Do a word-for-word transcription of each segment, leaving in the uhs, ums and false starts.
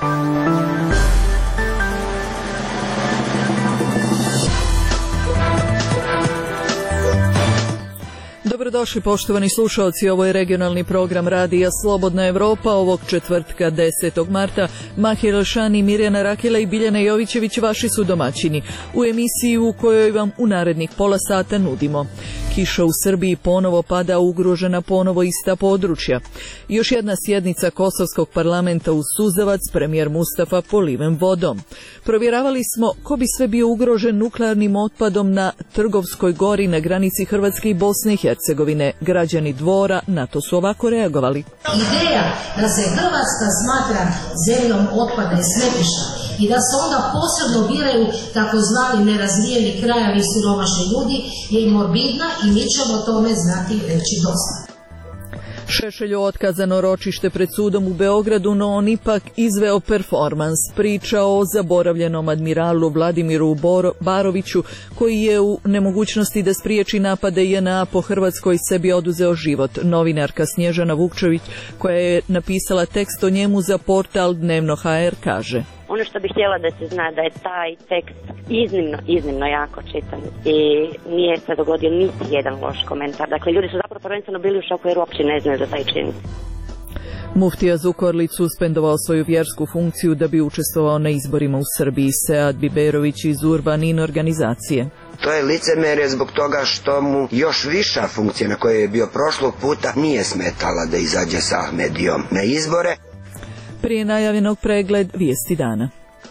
Dobrodošli poštovani slušalci, ovo je regionalni program Radija Slobodna Evropa ovog četvrtka desetog marta. Mahir Elšani, Mirjana Rakela i Biljana Jovićević vaši su domaćini u emisiji u kojoj vam u narednih pola sata nudimo. Kiša u Srbiji ponovo pada, ugrožena ponovo ista područja. Još jedna sjednica Kosovskog parlamenta u Suzavac, premijer Mustafa poliven vodom. Provjeravali smo ko bi sve bio ugrožen nuklearnim otpadom na Trgovskoj gori na granici Hrvatske i Bosne i Hercegovine. Građani Dvora na to su ovako reagovali. Ideja da se Hrvatska smatra zemljom otpada i smeća i da se onda posebno biraju takozvani nerazvijeni krajevi siromašni ljudi je i morbidna i mi ćemo tome znati reći dosta. Šešelju otkazano ročište pred sudom u Beogradu, no on ipak izveo performans. Priča o zaboravljenom admiralu Vladimiru Boro, Baroviću, koji je u nemogućnosti da spriječi napade J N A po Hrvatskoj sebi oduzeo život. Novinarka Snježana Vukčević, koja je napisala tekst o njemu za portal Dnevno H R, kaže: Ono što bih htjela da se zna da je taj tekst iznimno, iznimno jako čitan i nije se dogodio niti jedan loš komentar. Dakle, ljudi su zapravo prvenstveno bili u šoku jer uopće ne znaju za taj čin. Muftija Zukorlić suspendovao svoju vjersku funkciju da bi učestvovao na izborima u Srbiji. Sead Biberović iz Urbanin organizacije. To je licemerje zbog toga što mu još viša funkcija na kojoj je bio prošlog puta nije smetala da izađe sa Ahmedijom na izbore. Prije najavljenog pregled vijesti dana.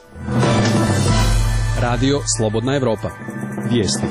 Radio Slobodna Evropa. Vijesti.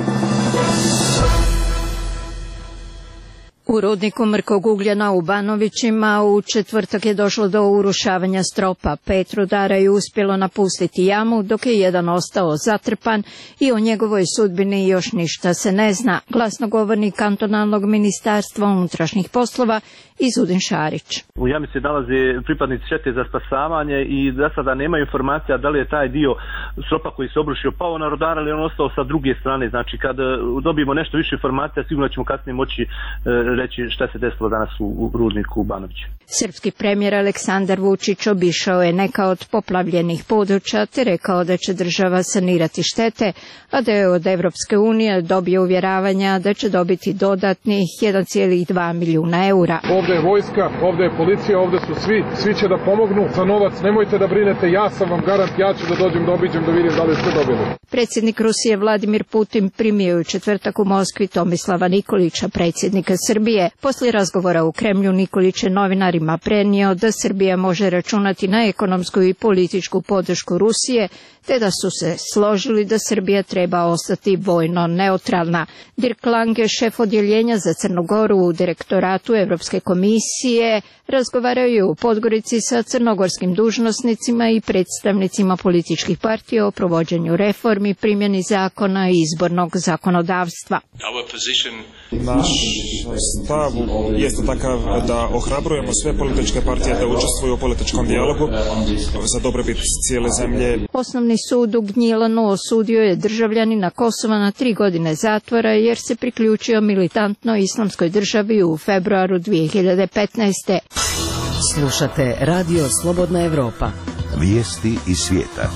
U rudniku mrkog ugljena u Banovićima u četvrtak je došlo do urušavanja stropa. Pet rudara je uspjelo napustiti jamu, dok je jedan ostao zatrpan i o njegovoj sudbini još ništa se ne zna. Glasnogovornik kantonalnog ministarstva unutrašnjih poslova Izudin Šarić. U jami se nalaze pripadnici čete za spasavanje i za sada nema informacija da li je taj dio stropa koji se obrušio pao na rudara ili on ostao sa druge strane. Znači kad dobijemo nešto više informacija sigurno ćemo kasnije moći reći šta se desilo danas u, u rudniku u Banoviću. Srpski premijer Aleksandar Vučić obišao je neka od poplavljenih područja te rekao da će država sanirati štete, a da je od Evropske unije dobio uvjeravanja da će dobiti dodatnih jedan zarez dva milijuna eura. Ovdje je vojska, ovdje je policija, ovdje su svi, svi će da pomognu. Za novac nemojte da brinete, ja sam vam garant, ja ću da dođem da obiđem da vidim da li ste dobili. Predsjednik Rusije Vladimir Putin primio je u četvrtak u Moskvi Tomislava Nikolića, predsjednika Srbije. Poslije razgovora u Kremlju Nikolić je novinarima prenio da Srbija može računati na ekonomsku i političku podršku Rusije, te da su se složili da Srbija treba ostati vojno neutralna. Dirk Lange, šef odjeljenja za Crnu Goru u direktoratu Europske komisije, razgovarao je u Podgorici sa crnogorskim dužnosnicima i predstavnicima političkih partija o provođenju reformi, primjeni zakona i izbornog zakonodavstva. Naš stav jeste takav da ohrabrujemo sve političke partije da učestvuju u političkom dijalogu za dobrobit cijele zemlje. Osnovni sud u Gnjilanu osudio je državljanina Kosova na tri godine zatvora jer se priključio militantno islamskoj državi u februaru dvije hiljade petnaeste. Slušate Radio Slobodna Evropa. Vijesti iz svijeta.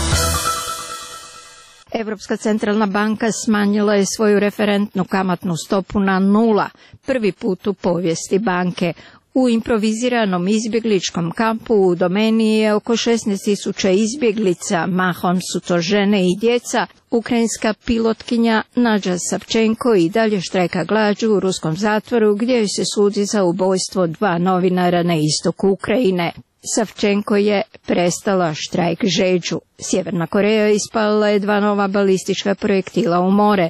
Europska centralna banka smanjila je svoju referentnu kamatnu stopu na nula, prvi put u povijesti banke. U improviziranom izbjegličkom kampu u Domeni je oko šesnaest tisuća izbjeglica, mahom su to žene i djeca. Ukrajinska pilotkinja Nadja Savčenko i dalje štrajka glađu u ruskom zatvoru gdje joj se sudi za ubojstvo dva novinara na istoku Ukrajine. Savčenko je prestala štrajk žeđu. Sjeverna Koreja ispalila je dva nova balistička projektila u more.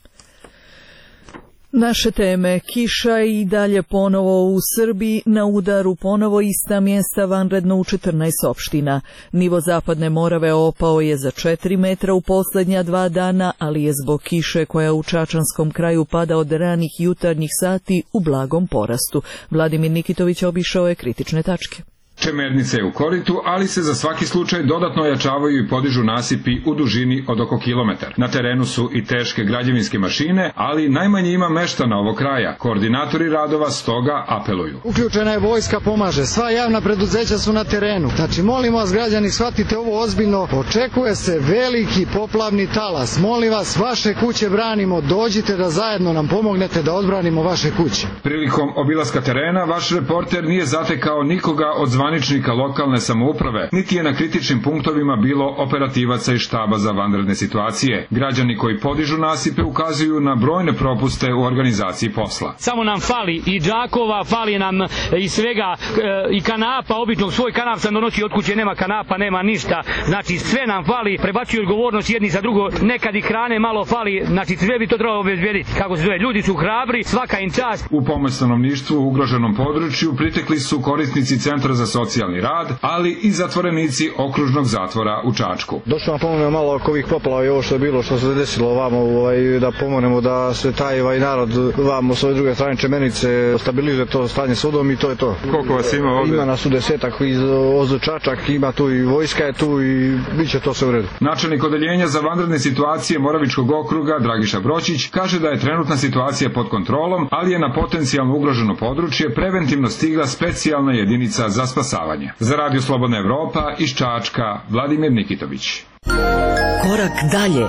Naše teme: kiša i dalje ponovo u Srbiji, na udaru ponovo ista mjesta, vanredno u četrnaest opština. Nivo Zapadne Morave opao je za četiri metra u posljednja dva dana, ali je zbog kiše koja u Čačanskom kraju pada od ranih jutarnjih sati u blagom porastu. Vladimir Nikitović obišao je kritične tačke. Čemernica je u koritu, ali se za svaki slučaj dodatno ojačavaju i podižu nasipi u dužini od oko kilometar. Na terenu su i teške građevinske mašine, ali najmanje ima meštana ovog kraja. Koordinatori radova stoga apeluju. Uključena je vojska, pomaže. Sva javna preduzeća su na terenu. Znači, molim vas, građani, shvatite ovo ozbiljno. Očekuje se veliki poplavni talas. Molim vas, vaše kuće branimo. Dođite da zajedno nam pomognete da odbranimo vaše kuće. Prilikom obilaska terena, vaš reporter nije zatekao nikoga od zvaničnika lokalne samouprave, niti je na kritičnim punktovima bilo operativaca i štaba za vanredne situacije. Građani koji podižu nasipe ukazuju na brojne propuste u organizaciji posla. Samo nam fali i džakova, fali nam i svega, i kanapa, običnog svoj kanap sam donosio od kuće, nema kanapa, nema ništa, znači sve nam fali, prebacuju odgovornost jedni za drugo, nekad i hrane malo fali, znači sve bi to trebalo obezbediti, kako se zove, ljudi su hrabri, svaka im čast. U pomoć stanovništvu u ugroženom području pritekli su korisnici Centra za socijalni rad, ali i zatvorenici okružnog zatvora u Čačku. Došlo nam pomognemo malo oko ovih poplava i ovo što je bilo, što se desilo vamo, ovaj, da pomognemo da se taj ovaj narod vamo s ove druge strane Čemernice stabilizuje to stanje s vodom i to je to. Koliko vas ima ovdje? Ima nas u desetak iz Ozo Čačak, ima tu i vojska je tu i bit će to sve u redu. Načelnik odeljenja za vanredne situacije Moravičkog okruga Dragiša Bročić kaže da je trenutna situacija pod kontrolom, ali je na potencijalno ugroženo područje preventivno stigla specijalna jedinica za spasavanje. Za Radio Slobodna Evropa iz Čačka, Vladimir Nikitović. Korak dalje.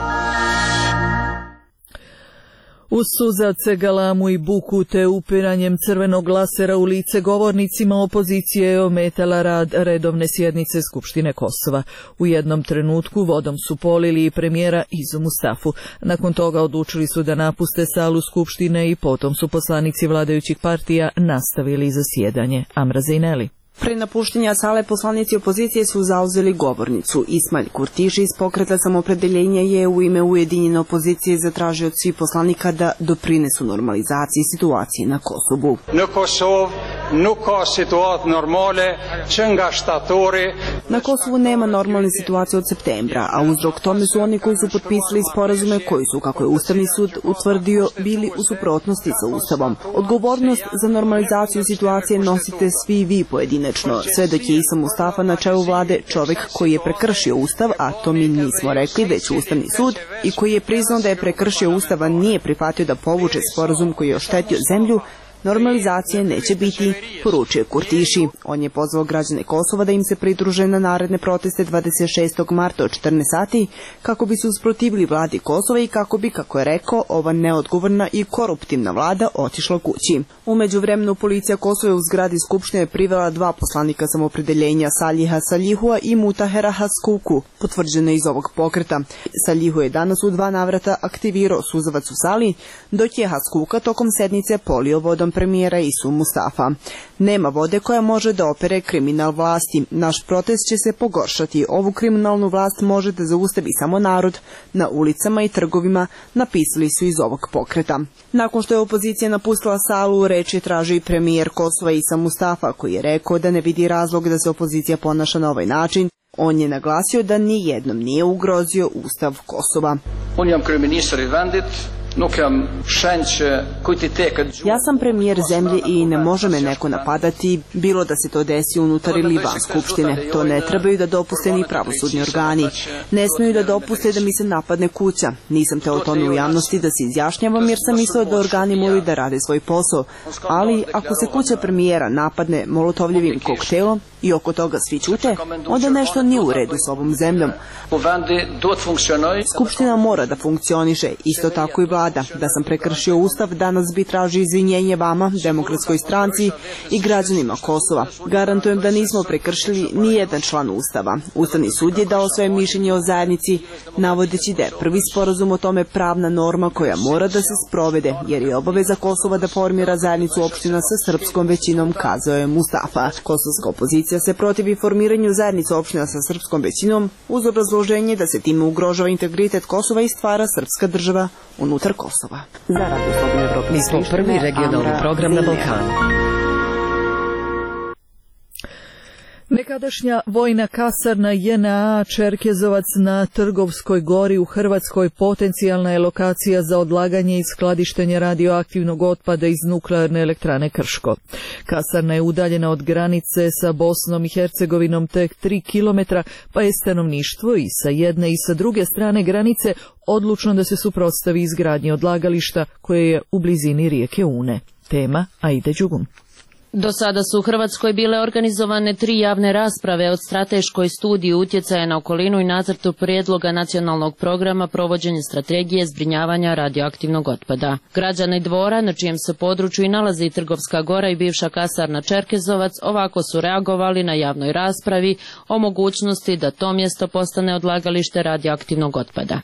Uz suzace, galamu i buku te upiranjem crvenog lasera u lice govornicima opozicije je ometala rad redovne sjednice Skupštine Kosova. U jednom trenutku vodom su polili i premijera Izu Mustafu. Nakon toga odlučili su da napuste salu Skupštine i potom su poslanici vladajućih partija nastavili zasjedanje. Amra Zejneli. Pre napuštenja sale poslanici opozicije su zauzeli govornicu. Ismail Kurtiši iz Pokreta samopredeljenja je u ime ujedinjene opozicije zatražio od svih poslanika da doprinesu normalizaciji situacije na Kosovu. Na Kosovu nuk ka situatë normale që nga shtatori. Na Kosovu nema normalne situacije od septembra, a uzrok tome su oni koji su potpisali sporazume koji su, kako je Ustavni sud utvrdio, bili u suprotnosti sa Ustavom. Odgovornost za normalizaciju situacije nosite svi vi pojedine. Sve dok je Isa Mustafa na čelu vlade čovjek koji je prekršio Ustav, a to mi nismo rekli, već Ustavni sud, i koji je priznao da je prekršio Ustav, a nije prihvatio da povuče sporazum koji je oštetio zemlju, normalizacije neće biti, poručuje Kurtiši. On je pozvao građane Kosova da im se pridruže na naredne proteste dvadeset šestog marta od četrnaest sati kako bi se usprotivili vladi Kosova i kako bi, kako je rekao, ova neodgovorna i koruptivna vlada otišla kući. U međuvremenu policija Kosova u zgradi Skupštine privela dva poslanika samopredeljenja, Saliha Salihua i Mutahera Haskuku, potvrđeno iz ovog pokreta. Salihu je danas u dva navrata aktivirao suzavac u sali, dok je Haskuka tokom sednice polio vodom premijera Isu Mustafa. Nema vode koja može da opere kriminal vlasti. Naš protest će se pogoršati. Ovu kriminalnu vlast može da zaustavi samo narod. Na ulicama i trgovima, napisali su iz ovog pokreta. Nakon što je opozicija napustila salu, reč je tražio i premijer Kosova Isa Mustafa, koji je rekao da ne vidi razlog da se opozicija ponaša na ovaj način. On je naglasio da ni jednom nije ugrozio Ustav Kosova. Unë jam kryeministri i vendit. Ja sam premijer zemlje i ne može me neko napadati, bilo da se to desi unutar ili van Skupštine. To ne trebaju da dopuste ni pravosudni organi. Ne smiju da dopuste da mi se napadne kuća. Nisam te o tome u javnosti da se izjašnjavam jer sam mislio da organi moraju da rade svoj posao. Ali ako se kuća premijera napadne molotovljevim koktelom i oko toga svi ćute, onda nešto nije u redu s ovom zemljom. Skupština mora da funkcioniše, isto tako i vlada. Da sam prekršio Ustav, danas bi tražio izvinjenje vama, Demokratskoj stranci i građanima Kosova. Garantujem da nismo prekršili ni jedan član Ustava. Ustavni sud je dao svoje mišljenje o zajednici, navodeći da je prvi sporazum o tome pravna norma koja mora da se sprovede, jer je obaveza Kosova da formira zajednicu opština sa srpskom većinom, kazao je Mustafa. Kosovska opozicija se protivi formiranju zajednice opština sa srpskom većinom uz obrazloženje da se time ugrožava integritet Kosova i stvara srpska država unutar Kosova. Za Radio Slobodna Evropa. Mi smo prvi regionalni program na Balkanu. Nekadašnja vojna kasarna J N A Čerkezovac na Trgovskoj gori u Hrvatskoj potencijalna je lokacija za odlaganje i skladištenje radioaktivnog otpada iz nuklearne elektrane Krško. Kasarna je udaljena od granice sa Bosnom i Hercegovinom tek tri kilometra, pa je stanovništvo i sa jedne i sa druge strane granice odlučno da se suprotstavi izgradnji odlagališta koje je u blizini rijeke Une. Tema Aide Đugum. Do sada su u Hrvatskoj bile organizovane tri javne rasprave od strateškoj studiji utjecaja na okolinu i nacrtu prijedloga nacionalnog programa provođenja strategije zbrinjavanja radioaktivnog otpada. Građani Dvora, na čijem se području i nalazi Trgovska gora i bivša kasarna Čerkezovac, ovako su reagovali na javnoj raspravi o mogućnosti da to mjesto postane odlagalište radioaktivnog otpada.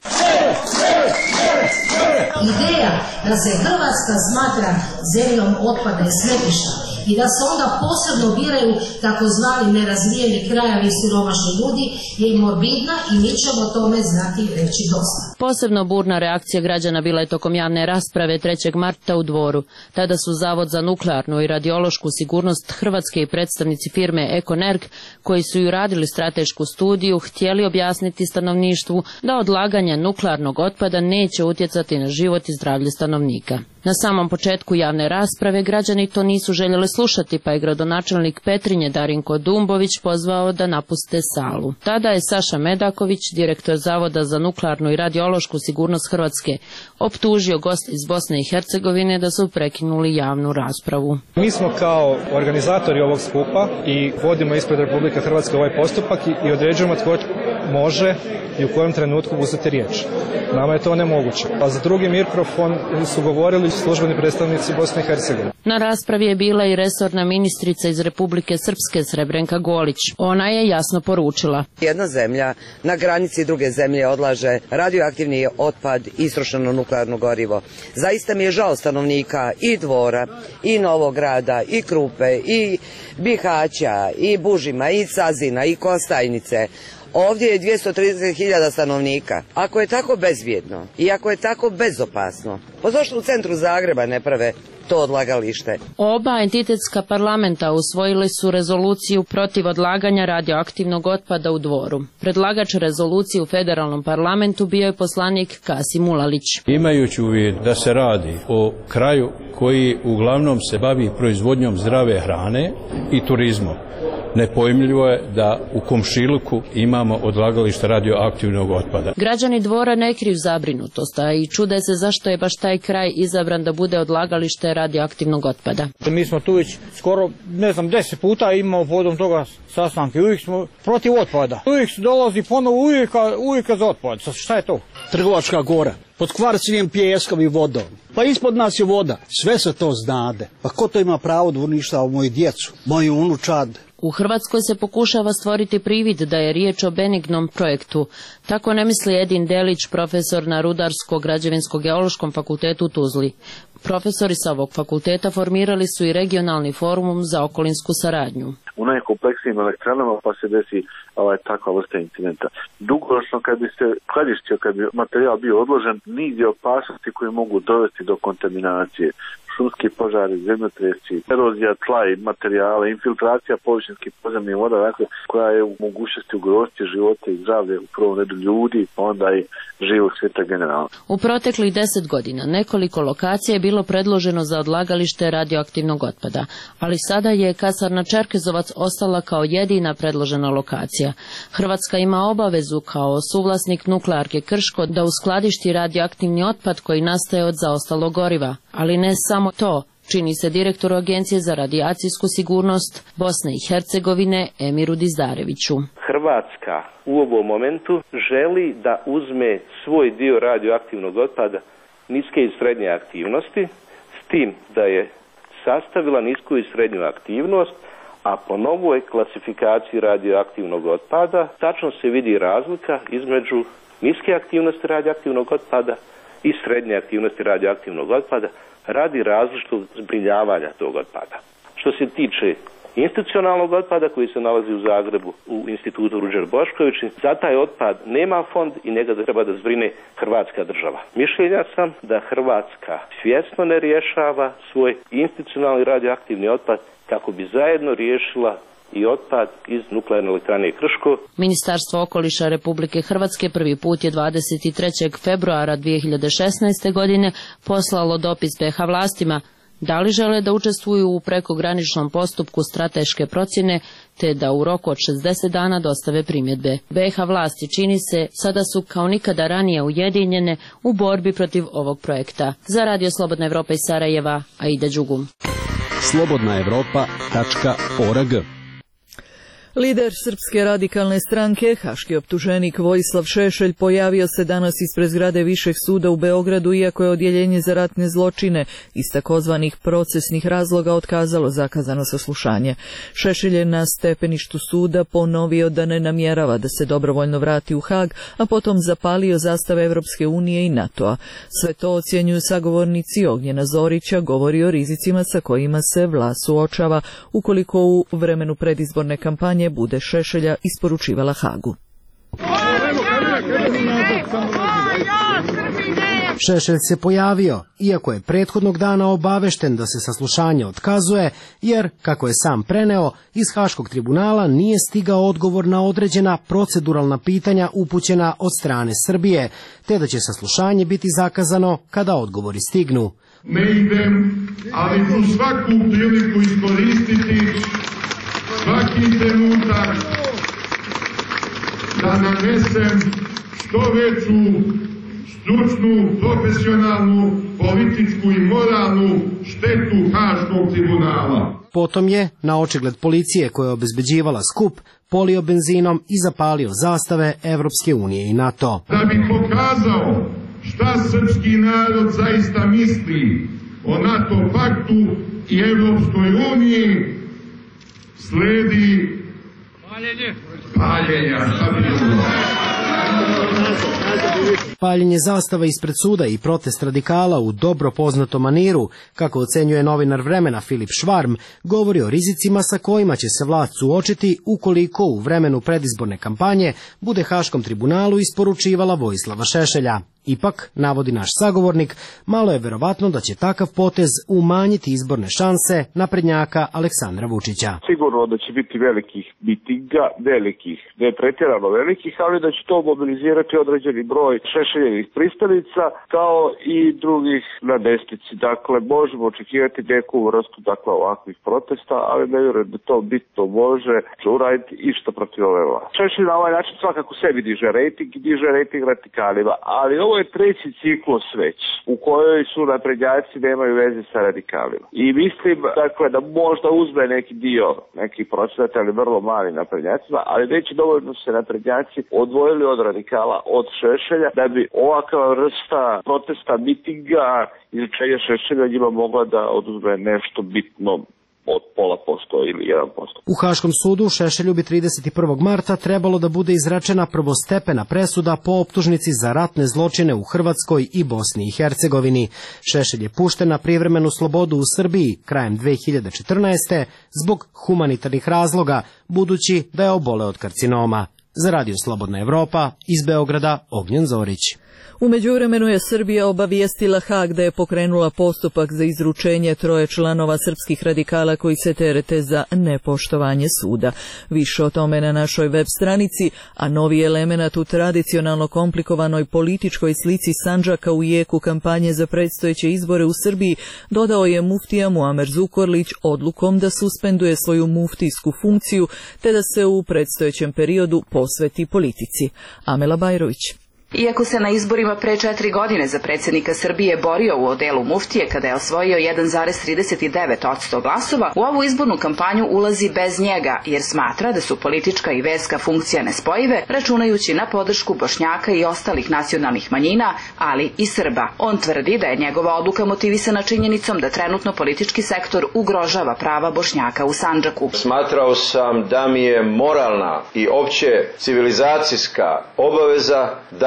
Ideja da se Hrvatska smatra zemljom otpada i smetlišta i da se onda posebno biraju takozvani nerazvijeni krajevi i siromašni ljudi je morbidna i mi ćemo o tome znati reći dosta. Posebno burna reakcija građana bila je tokom javne rasprave trećeg marta u Dvoru. Tada su Zavod za nuklearnu i radiološku sigurnost Hrvatske i predstavnici firme Ekonerg, koji su ju radili stratešku studiju, htjeli objasniti stanovništvu da odlaganje nuklearnog otpada neće utjecati na život i zdravlje stanovnika. Na samom početku javne rasprave građani to nisu željeli slušati, pa je gradonačelnik Petrinje Darinko Dumbović pozvao da napuste salu. Tada je Saša Medaković, direktor Zavoda za nuklearnu i radiološku sigurnost Hrvatske, optužio goste iz Bosne i Hercegovine da su prekinuli javnu raspravu. Mi smo kao organizatori ovog skupa i vodimo ispred Republike Hrvatske ovaj postupak i određujemo tko može i u kojem trenutku uzeti riječ. Nama je to nemoguće. A za drugi mikrofon su govorili službeni predstavnici Bosne i Hercegovine. Na raspravi je bila i resorna ministrica iz Republike Srpske Srebrenka Golić. Ona je jasno poručila: jedna zemlja na granici druge zemlje odlaže radioaktivni otpad i istrošeno nuklearno gorivo. Zaista mi je žao stanovnika i Dvora, i Novograda, i Krupe, i Bihaća, i Bužima, i Cazina, i Kostajnice. Ovdje je dvjesto trideset hiljada stanovnika. Ako je tako bezbjedno i ako je tako bezopasno, pa zašto u centru Zagreba ne prave to odlagalište? Oba entitetska parlamenta usvojili su rezoluciju protiv odlaganja radioaktivnog otpada u Dvoru. Predlagač rezolucije u federalnom parlamentu bio je poslanik Kasim Ulalić. Imajući u vidu da se radi o kraju koji uglavnom se bavi proizvodnjom zdrave hrane i turizmom, nepojmljivo je da u komšiluku imamo odlagalište radioaktivnog otpada. Građani Dvora ne kriju zabrinutost, a i čude se zašto je baš taj kraj izabran da bude odlagalište radioaktivnog otpada. Mi smo tu već skoro, ne znam, deset puta imamo povodom toga sastanke. Uvijek smo protiv otpada. Uvijek se dolazi ponovo uvijek, uvijek za otpad. Šta je to? Trgovačka gora, pod kvarcivim pijeskom i vodom. Pa ispod nas je voda. Sve se to znade. Pa ko to ima pravo da uništava moju djecu, moju unučad? U Hrvatskoj se pokušava stvoriti privid da je riječ o benignom projektu. Tako ne misli Edin Delić, profesor na Rudarsko-građevinsko-geološkom fakultetu u Tuzli. Profesori sa ovog fakulteta formirali su i regionalni forum za okolinsku saradnju. U najkompleksnijim elektranama pa se desi ovaj, takva vrsta incidenta. Dugoročno kad bi se skladištio, kad bi materijal bio odložen, niz je opasnosti koje mogu dovesti do kontaminacije. Šumski požari, zemljotresi, erozija tla i materijala, infiltracija površinskih podzemnih voda, dakle, koja je u mogućnosti ugroziti živote i zdravlje u prvom redu ljudi, pa onda i živog svijeta generalno. U proteklih deset godina nekoliko lokacija je bilo predloženo za odlagalište radioaktivnog otpada, ali sada je kasarna Čerkezovac ostala kao jedina predložena lokacija. Hrvatska ima obavezu kao suvlasnik nuklearke Krško da uskladišti radioaktivni otpad koji nastaje od zaostalog goriva, ali ne samo to, čini se direktoru Agencije za radijacijsku sigurnost Bosne i Hercegovine Emiru Dizdareviću. Hrvatska u ovom momentu želi da uzme svoj dio radioaktivnog otpada niske i srednje aktivnosti, s tim da je sastavila nisku i srednju aktivnost, a po novoj klasifikaciji radioaktivnog otpada tačno se vidi razlika između niske aktivnosti radioaktivnog otpada i srednje aktivnosti radioaktivnog otpada radi različitog zbrinjavanja tog otpada. Što se tiče institucionalnog otpada koji se nalazi u Zagrebu u institutu Ruđer Bošković, za taj otpad nema fond i njega treba da zbrine Hrvatska država. Mišljenja sam da Hrvatska svjesno ne rješava svoj institucionalni radioaktivni otpad kako bi zajedno riješila i otpad iz nuklearne elektrane Krško. Ministarstvo okoliša Republike Hrvatske prvi put je dvadeset trećeg februara dvije hiljade šesnaeste. godine poslalo dopis be ha vlastima da li žele da učestvuju u prekograničnom postupku strateške procjene, te da u roku od šezdeset dana dostave primjedbe. be ha vlasti, čini se, sada su kao nikada ranije ujedinjene u borbi protiv ovog projekta. Za Radio Slobodna Evropa iz Sarajeva, Aida Đugum. slobodna evropa tačka org. Lider Srpske radikalne stranke, haški optuženik Vojislav Šešelj, pojavio se danas ispred zgrade Višeg suda u Beogradu, iako je odjeljenje za ratne zločine iz takozvanih procesnih razloga otkazalo zakazano saslušanje. Šešelj je na stepeništu suda ponovio da ne namjerava da se dobrovoljno vrati u Hag, a potom zapalio zastave Evropske unije i NATO-a. Sve to ocjenjuju sagovornici Ognjena Zorića, govori o rizicima sa kojima se vlast suočava ukoliko u vremenu predizborne kampanje bude Šešelja isporučivala Hagu. Šešelj se pojavio, iako je prethodnog dana obavešten da se saslušanje otkazuje, jer, kako je sam preneo, iz Haškog tribunala nije stigao odgovor na određena proceduralna pitanja upućena od strane Srbije, te da će saslušanje biti zakazano kada odgovori stignu. Ne idem, ali ću svaku priliku iskoristiti, svaki trenutak, da nanesem što veću stručnu, profesionalnu, političku i moralnu štetu Haškog tribunala. Potom je, na očigled policije koja je obezbeđivala skup, polio benzinom i zapalio zastave Evropske unije i NATO. Da bi pokazao šta srpski narod zaista misli o NATO paktu i Evropskoj uniji, sledi paljenje. Paljenja, šta bi bilo? Paljenje zastava ispred suda i protest radikala u dobro poznatom maniru, kako ocenjuje novinar Vremena Filip Švarm, govori o rizicima sa kojima će se vlast suočiti ukoliko u vremenu predizborne kampanje bude Haškom tribunalu isporučivala Vojislava Šešelja. Ipak, navodi naš sagovornik, malo je verovatno da će takav potez umanjiti izborne šanse naprednjaka Aleksandra Vučića. Sigurno da će biti velikih mitinga, velikih, ne pretjerano velikih, ali da će to mobilizirati određeni broj Šešeljenih pristalica, kao i drugih na desnici. Dakle, možemo očekivati neku vrstu dakle, ovakvih protesta, ali ne vjerujem da to bitno može uraditi išta protiv ove vlasti. Šešelj na ovaj način svakako sebi diže rejting i diže rejting radikalima, ali ovo je treći ciklus već, u kojoj su naprednjaci nemaju veze sa radikalima. I mislim, dakle, da možda uzme neki dio, neki procenat, ali vrlo mali naprednjacima, ali neće dovoljno se naprednjaci odvojili od radikala, od Šešelja, da bi ovakva vrsta protesta, mitinga, izrečenja Šešelja njima mogla da oduzme nešto bitno od pola posto ili jedan posto. U Haškom sudu Šešelju bi trideset prvog marta trebalo da bude izrečena prvostepena presuda po optužnici za ratne zločine u Hrvatskoj i Bosni i Hercegovini. Šešelj je pušten na privremenu slobodu u Srbiji krajem dve hiljade četrnaeste. zbog humanitarnih razloga, budući da je oboleo od karcinoma. Za Radio Slobodna Evropa, iz Beograda, Ognjen Zorić. U međuvremenu je Srbija obavijestila Hag da je pokrenula postupak za izručenje troje članova srpskih radikala koji se terete za nepoštovanje suda. Više o tome na našoj web stranici, a novi element u tradicionalno komplikovanoj političkoj slici Sandžaka u jeku kampanje za predstojeće izbore u Srbiji dodao je muftija Muamer Zukorlić odlukom da suspenduje svoju muftijsku funkciju te da se u predstojećem periodu posveti politici. Amela Bajrović. Iako se na izborima pre četiri godine za predsjednika Srbije borio u odelu muftije kada je osvojio jedan zarez trideset devet posto glasova, u ovu izbornu kampanju ulazi bez njega jer smatra da su politička i verska funkcija nespojive, računajući na podršku Bošnjaka i ostalih nacionalnih manjina, ali i Srba. On tvrdi da je njegova odluka motivisana činjenicom da trenutno politički sektor ugrožava prava Bošnjaka u Sandžaku. Smatrao sam da mi je moralna i opće civilizacijska obaveza da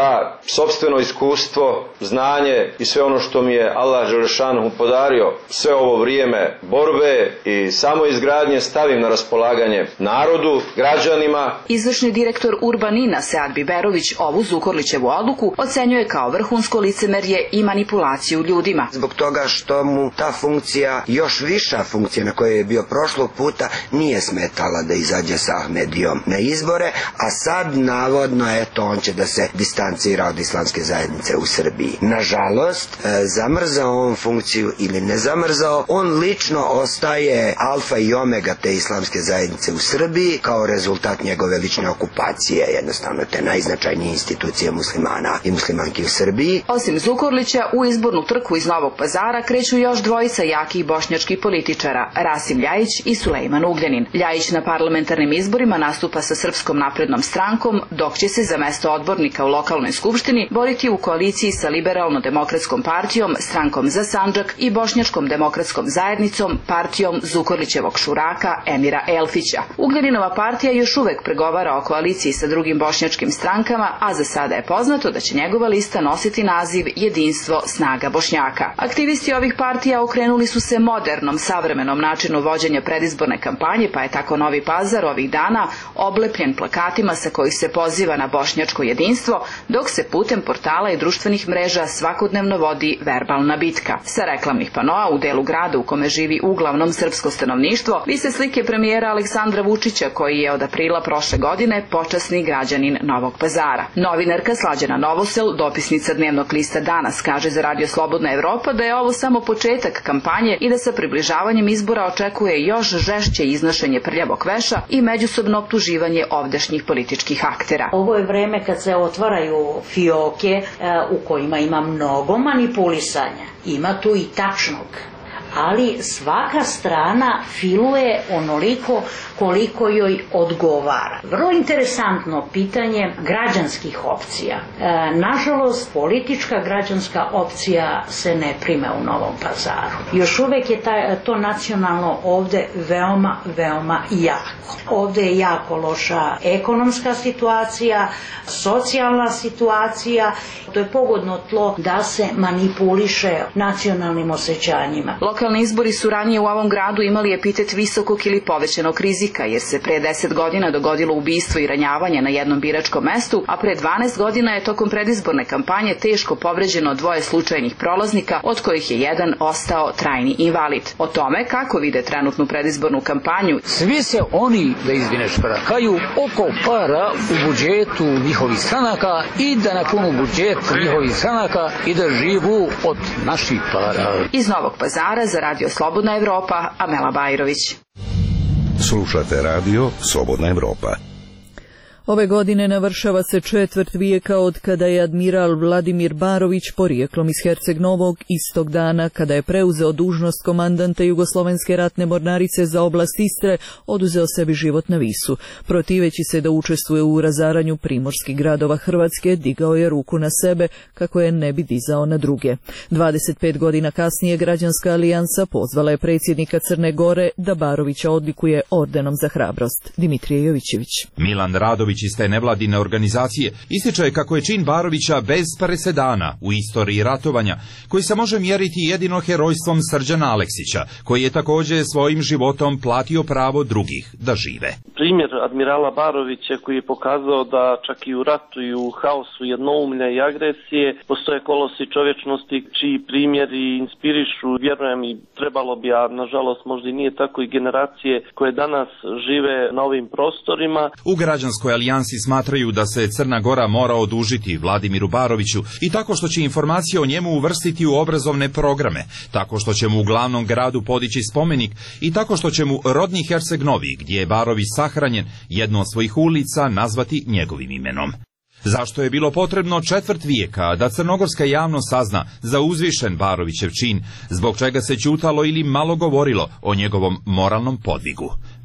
ja sopstveno iskustvo, znanje i sve ono što mi je Allah dželešanu podario, sve ovo vrijeme borbe i samoizgradnje stavim na raspolaganje narodu, građanima. Izvršni direktor Urbanina Sead Biberović ovu Zukorlićevu odluku ocenjuje kao vrhunsko licemerje i manipulaciju ljudima. Zbog toga što mu ta funkcija, još viša funkcija na kojoj je bio prošlog puta, nije smetala da izađe sa Ahmedijom na izbore, a sad navodno eto on će da se distancira od islamske zajednice u Srbiji. Nažalost, zamrzao on funkciju ili ne zamrzao, on lično ostaje alfa i omega te islamske zajednice u Srbiji kao rezultat njegove lične okupacije, jednostavno te najznačajnije institucije muslimana i muslimanki u Srbiji. Osim Zukorlića, u izbornu trku iz Novog Pazara kreću još dvojica jakih bošnjačkih političara, Rasim Ljajić i Sulejman Ugljanin. Ljajić na parlamentarnim izborima nastupa sa Srpskom naprednom strankom, dok će se za mesto odbornika u lokalnoj skupštini boriti u koaliciji sa Liberalno-demokratskom partijom, Strankom za Sandžak i Bošnjačkom demokratskom zajednicom, partijom Zukorlićevog šuraka Emira Elfića. Ugljaninova partija još uvek pregovara o koaliciji sa drugim bošnjačkim strankama, a za sada je poznato da će njegova lista nositi naziv Jedinstvo snaga Bošnjaka. Aktivisti ovih partija okrenuli su se modernom, savremenom načinu vođenja predizborne kampanje, pa je tako Novi Pazar ovih dana oblepljen plakatima sa kojih se poziva na bošnjačko jedinstvo, dok se putem portala i društvenih mreža svakodnevno vodi verbalna bitka. Sa reklamnih panoa u delu grada u kome živi uglavnom srpsko stanovništvo vise slike premijera Aleksandra Vučića, koji je od aprila prošle godine počasni građanin Novog Pazara. Novinarka Slađana Novosel, dopisnica dnevnog lista Danas, kaže za Radio Slobodna Evropa da je ovo samo početak kampanje i da sa približavanjem izbora očekuje još žešće iznošenje prljavog veša i međusobno optuživanje ovdašnjih političkih aktera. Ovo je vreme kad se otvaraju fioke u kojima ima mnogo manipulisanja. Ima tu i tačnog. Ali svaka strana filuje onoliko koliko joj odgovara. Vrlo interesantno pitanje građanskih opcija. E, nažalost, politička građanska opcija se ne prime u Novom Pazaru. Još uvek je taj, to nacionalno ovde veoma, veoma jako. Ovde je jako loša ekonomska situacija, socijalna situacija. To je pogodno tlo da se manipuliše nacionalnim osjećanjima. Lokalni izbori su ranije u ovom gradu imali epitet visokog ili povećanog rizika, jer se pre deset godina dogodilo ubistvo i ranjavanje na jednom biračkom mestu, a pre dvanaest godina je tokom predizborne kampanje teško povređeno dvoje slučajnih prolaznika, od kojih je jedan ostao trajni invalid. O tome kako vide trenutnu predizbornu kampanju. Svi se oni, da izvineš, šprakaju oko para u budžetu njihovih stranaka i da napunu budžet njihovih stranaka i da živu od naših para. Iz Novog Pazara za Radio Slobodna Evropa, Amela Bajrović. Slušate Radio Slobodna Evropa. Ove godine navršava se četvrt vijeka od kada je admiral Vladimir Barović, porijeklom iz Herceg Novog, istog dana kada je preuzeo dužnost komandanta Jugoslovenske ratne mornarice za oblast Istre, oduzeo sebi život na Visu. Protiveći se da učestvuje u razaranju primorskih gradova Hrvatske, digao je ruku na sebe kako je ne bi dizao na druge. dvadeset pet godina kasnije Građanska alijansa pozvala je predsjednika Crne Gore da Barovića odlikuje ordenom za hrabrost. Dimitrije Jovićević. Milan Radović iz te nevladine organizacije ističe kako je čin Barovića bez presedana u istoriji ratovanja, koji se može mjeriti jedino herojstvom Srđana Aleksića, koji je također svojim životom platio pravo drugih da žive. Primjer admirala Barovića koji je pokazao da čak i u ratu i u haosu jednoumlja i agresije postoje kolosi čovječnosti čiji primjeri inspirišu, vjerujem, i trebalo bi, a nažalost možda i nije tako, i generacije koje danas žive na ovim prostorima. U Građanskoj alijansi smatraju da se Crna Gora mora odužiti Vladimiru Baroviću i tako što će informacije o njemu uvrstiti u obrazovne programe, tako što će mu u glavnom gradu podići spomenik i tako što će mu rodni Herceg Novi, gdje je Barović sahranjen, jednu od svojih ulica nazvati njegovim imenom. Zašto je bilo potrebno četvrt vijeka da crnogorska javnost sazna za uzvišen Barovićev čin, zbog čega se ćutalo ili malo govorilo o njegovom moralnom podvigu?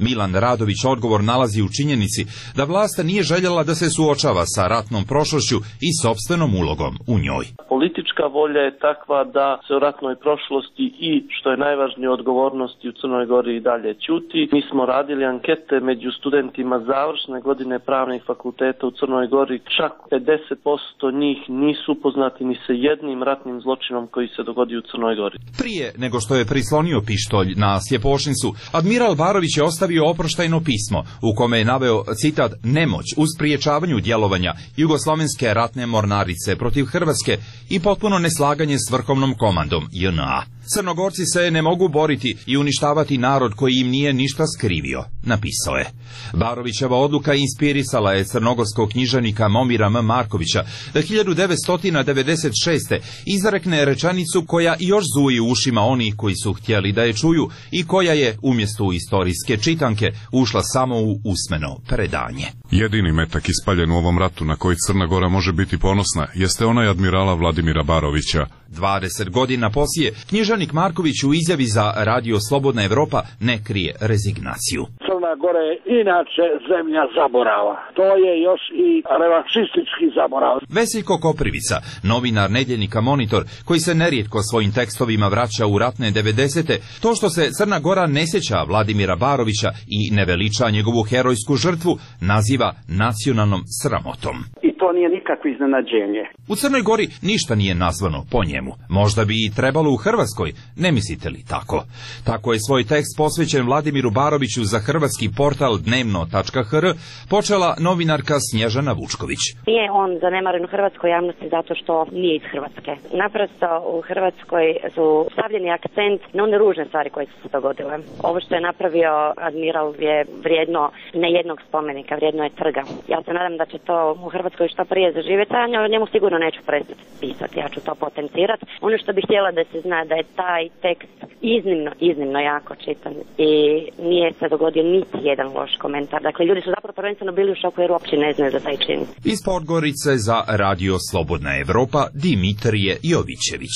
Milan Radović odgovor nalazi u činjenici da vlast nije željela da se suočava sa ratnom prošlošću i sopstvenom ulogom u njoj. Politička volja je takva da se o ratnoj prošlosti i, što je najvažnije, odgovornosti u Crnoj Gori i dalje ćuti. Mi smo radili ankete među studentima završne godine pravnih fakulteta u Crnoj Gori. Čak pedeset posto njih nisu upoznati ni sa jednim ratnim zločinom koji se dogodio u Crnoj Gori. Prije nego što je prislonio pištolj na Sjepošnicu, admiral Barović je ostavio oproštajno pismo u kome je naveo citat nemoć u spriječavanju djelovanja Jugoslovenske ratne mornarice protiv Hrvatske i potpuno neslaganje s vrhovnom komandom J N A. Crnogorci se ne mogu boriti i uništavati narod koji im nije ništa skrivio, napisao je. Barovićeva odluka inspirisala je crnogorskog književnika Momira M. Markovića da hiljadu devetsto devedeset šeste. izrekne rečenicu koja još zuji u ušima onih koji su htjeli da je čuju i koja je umjesto u istorijske čitanke ušla samo u usmeno predanje. Jedini metak ispaljen u ovom ratu na koji Crna Gora može biti ponosna jeste onaj admirala Vladimira Barovića. dvadeset godina poslije, književnik Marković u izjavi za Radio Slobodna Evropa ne krije rezignaciju. Crna Gora je inače zemlja zaborava. To je još i revanšistički zaborav. Veseljko Koprivica, novinar nedjeljnika Monitor, koji se nerijetko svojim tekstovima vraća u ratne devedesete, to što se Crna Gora ne sjeća Vladimira Barovića i ne veliča njegovu herojsku žrtvu, naziva nacionalnom sramotom. I to nije nikakvo iznenađenje. U Crnoj Gori ništa nije nazvano po njemu. Možda bi i trebalo u Hrvatskoj, ne mislite li tako? Tako je svoj tekst posvećen Vladimiru Baroviću za hrvatski portal dnevno tačka h r počela novinarka Snježana Vučković. Nije on zanemaren u hrvatskoj javnosti zato što nije iz Hrvatske. Naprosto u Hrvatskoj su stavljeni akcent na one ružne stvari koje su se dogodile. Ovo što je napravio admiral je vrijedno ne jednog spomenika, vrijedno je trga. Ja se nadam da će to u Hrvatskoj što prije zaživjeti, a o njemu sigurno neću prestati pisati, ja ću to potencirati. Ono što bih htjela da se zna da je taj tekst iznimno, iznimno jako čitan i nije se dogodio niti jedan loš komentar. Dakle, ljudi su zapravo prvenstveno bili u šoku jer uopće ne znaju za taj čin. Iz Podgorice za Radio Slobodna Evropa, Dimitrije Jovićević.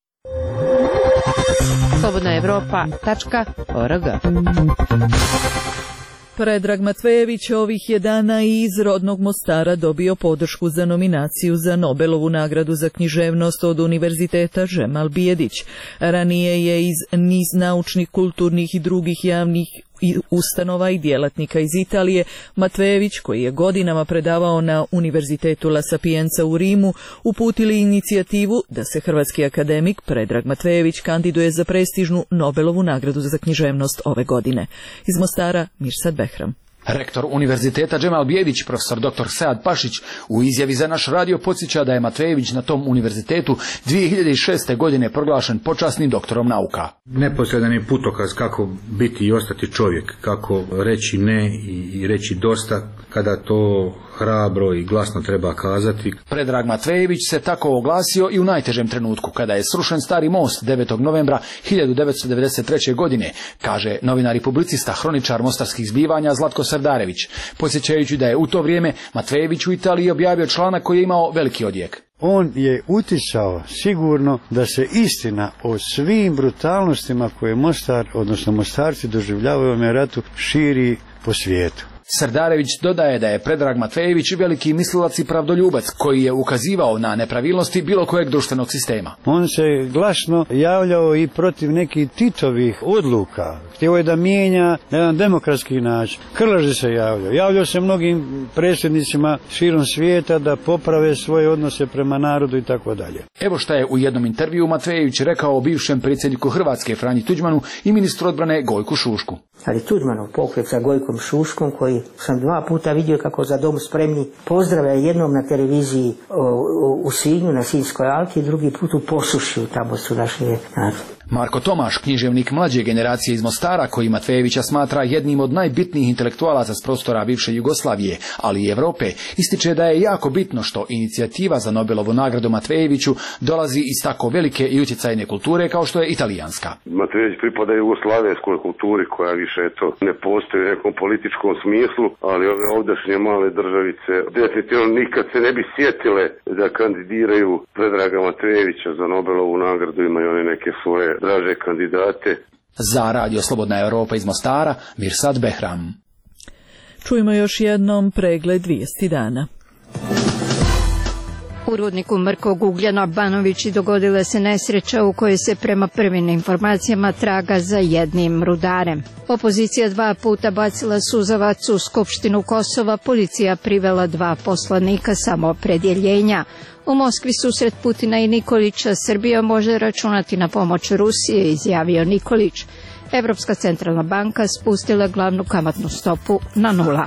slobodna evropa tačka org. Predrag Matvejević ovih je dana i iz rodnog Mostara dobio podršku za nominaciju za Nobelovu nagradu za književnost od Univerziteta Žemal Bijedić. Ranije je iz niz naučnih, kulturnih i drugih javnih ustanova i djelatnika iz Italije, Matvejević, koji je godinama predavao na Univerzitetu La Sapienza u Rimu, uputili inicijativu da se hrvatski akademik Predrag Matvejević kandiduje za prestižnu Nobelovu nagradu za književnost ove godine. Iz Mostara, Mirsad Behram. Rektor Univerziteta Džemal Bijedić, profesor doktor Sead Pašić, u izjavi za naš radio podsjeća da je Matvejević na tom univerzitetu dvije hiljade šeste. godine proglašen počasnim doktorom nauka. Neposredan je putokaz kako biti i ostati čovjek, kako reći ne i reći dosta kada to hrabro i glasno treba kazati. Predrag Matvejević se tako oglasio i u najtežem trenutku, kada je srušen Stari most devetog novembra hiljadu devetsto devedeset treće. godine, kaže novinar i publicista, hroničar mostarskih zbivanja Zlatko Sardarević, podsjećajući da je u to vrijeme Matvejević u Italiji objavio članak koji je imao veliki odjek. On je uticao sigurno da se istina o svim brutalnostima koje Mostar, odnosno Mostarci doživljavaju u ovom ratu, širi po svijetu. Sardarević dodaje da je Predrag Matvejević veliki mislilac i pravdoljubac koji je ukazivao na nepravilnosti bilo kojeg društvenog sistema. On se glasno javljao i protiv nekih Titovih odluka. Htio je da mijenja na jedan demokratski način. Krleže se javljao. Javljao se mnogim predsjednicima širom svijeta da poprave svoje odnose prema narodu i tako dalje. Evo šta je u jednom intervjuu Matvejević rekao o bivšem predsjedniku Hrvatske Franji Tuđmanu i ministru odbrane Gojku Šušku. Ali Tuđmanov pokret sa Gojkom Šuškom, koji sam dva puta vidio kako za dom spremni, pozdravlja jednom na televiziji u, u Sinju, na Sinjskoj alki, drugi put u Posušju, tamo su našli. Marko Tomaš, književnik mlađe generacije iz Mostara, koji Matvejevića smatra jednim od najbitnijih intelektualaca s prostora bivše Jugoslavije, ali i Europe, ističe da je jako bitno što inicijativa za Nobelovu nagradu Matvejeviću dolazi iz tako velike i utjecajne kulture kao što je italijanska. Matvejević pripada jugoslavenskoj kulturi koja više eto ne postoji u nekom političkom smislu, ali ove ovdašnje male državice definitivno nikad se ne bi sjetile da kandidiraju Predraga Matvejevića za Nobelovu nagradu, imaju one neke svoje draže kandidate. Za Radio Slobodna Europa iz Mostara, Mirsad Behram. Čujemo još jednom pregled vijesti dana. U rudniku mrkog uglja na Banovići dogodila se nesreća u kojoj se prema prvim informacijama traga za jednim rudarem. Opozicija dva puta bacila suzavac u Skupštinu Kosova, policija privela dva poslanika samoopredjeljenja. U Moskvi susret Putina i Nikolića, Srbija može računati na pomoć Rusije, izjavio Nikolić. Evropska centralna banka spustila glavnu kamatnu stopu na nula.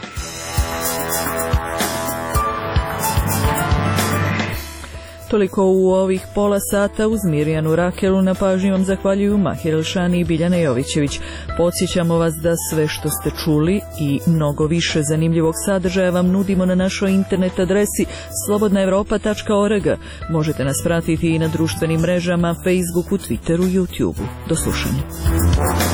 Toliko u ovih pola sata. Uz Mirjanu Rakelu na pažnji vam zahvaljuju Mahir Elšani i Biljana Jovićević. Podsjećamo vas da sve što ste čuli i mnogo više zanimljivog sadržaja vam nudimo na našoj internet adresi slobodna europa tačka org. Možete nas pratiti i na društvenim mrežama, Facebooku, Twitteru, YouTubeu. Do slušanja.